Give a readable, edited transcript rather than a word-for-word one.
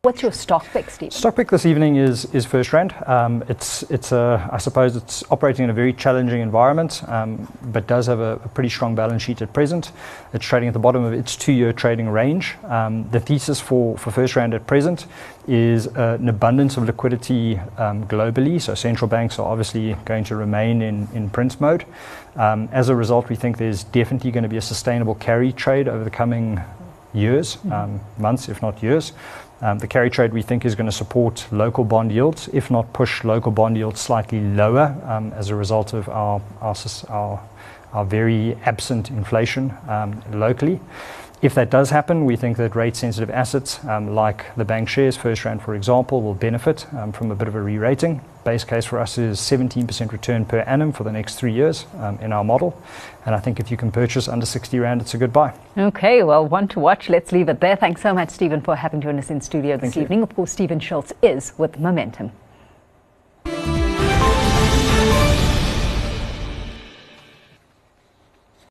What's your stock pick, Steve? Stock pick this evening is FirstRand. I suppose it's operating in a very challenging environment, but does have a pretty strong balance sheet at present. It's trading at the bottom of its 2-year trading range. The thesis for FirstRand at present is an abundance of liquidity globally. So central banks are obviously going to remain in print mode. As a result, we think there's definitely going to be a sustainable carry trade over the coming years, months, if not years. The carry trade, we think, is going to support local bond yields, if not push local bond yields slightly lower as a result of our very absent inflation locally. If that does happen, we think that rate-sensitive assets like the bank shares, FirstRand, for example, will benefit from a bit of a re-rating. Base case for us is 17% return per annum for the next 3 years in our model. And I think if you can purchase under 60 Rand, it's a good buy. Okay, well, one to watch. Let's leave it there. Thanks so much, Stephen, for having joined us in studio this evening. Of course, Stephen Schultz is with Momentum.